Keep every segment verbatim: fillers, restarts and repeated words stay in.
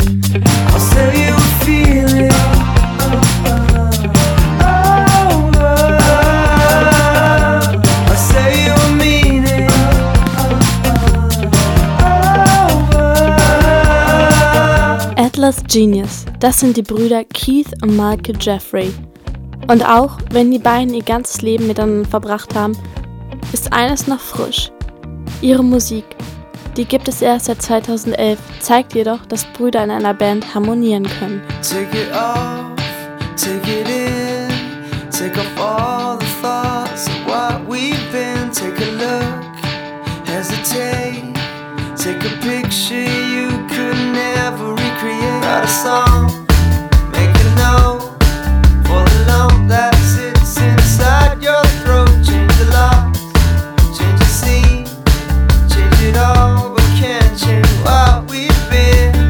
I'll sell you a feeling. I'll sell you a meaning. Atlas Genius, das sind die Brüder Keith und Malky Jeffrey. Und auch wenn die beiden ihr ganzes Leben miteinander verbracht haben, ist eines noch frisch. Ihre Musik, die gibt es erst seit zweitausendelf, zeigt jedoch, dass Brüder in einer Band harmonieren können. Take it off, take it in, take off all the thoughts of what we've been. Take a look, hesitate, take a picture you could never recreate. Write a song, make a note for the lump that sits inside your throat. Change the locks, change the scene, change it all, but can't change what we've been.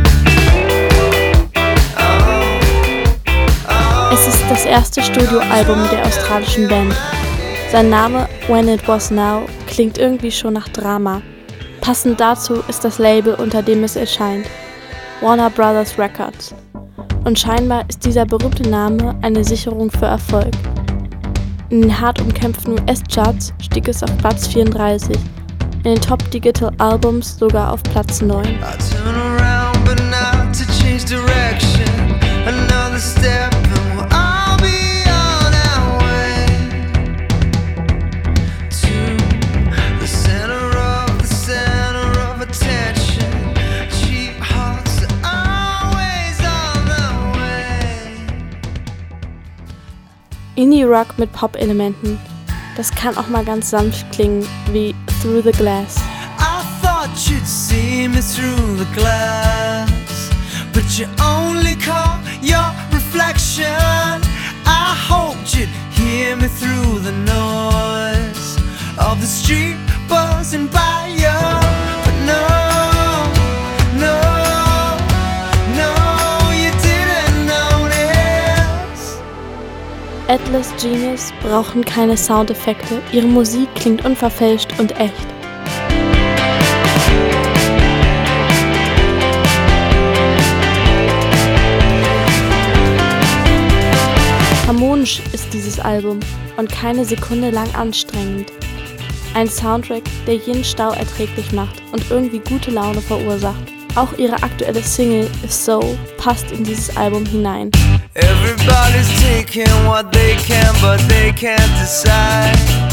Oh, oh. Es ist das erste Studioalbum der australischen Band. Sein Name When It Was Now klingt irgendwie schon nach Drama. Passend dazu ist das Label, unter dem es erscheint, Warner Brothers Records. Und scheinbar ist dieser berühmte Name eine Sicherung für Erfolg. In den hart umkämpften U S-Charts stieg es auf Platz vierunddreißig, in den Top Digital Albums sogar auf Platz neun. I turn around but not to change direction. Another step and we'll all be on our way to the center of the center of attention. Cheap hearts are always on their way. Indie-Rock mit Pop-Elementen. Das kann auch mal ganz sanft klingen, wie Through the Glass. I thought you'd see me through the glass, but you only caught your reflection. I hoped you'd hear me through the noise of the street buzzing by you, but no, no, no, you didn't notice. Atlas Genius brauchen keine Soundeffekte, ihre Musik klingt unverfälscht und echt. Harmonisch ist dieses Album und keine Sekunde lang anstrengend. Ein Soundtrack, der jeden Stau erträglich macht und irgendwie gute Laune verursacht. Auch ihre aktuelle Single Is So passt in dieses Album hinein. Everybody's taking what they can, but they can't decide.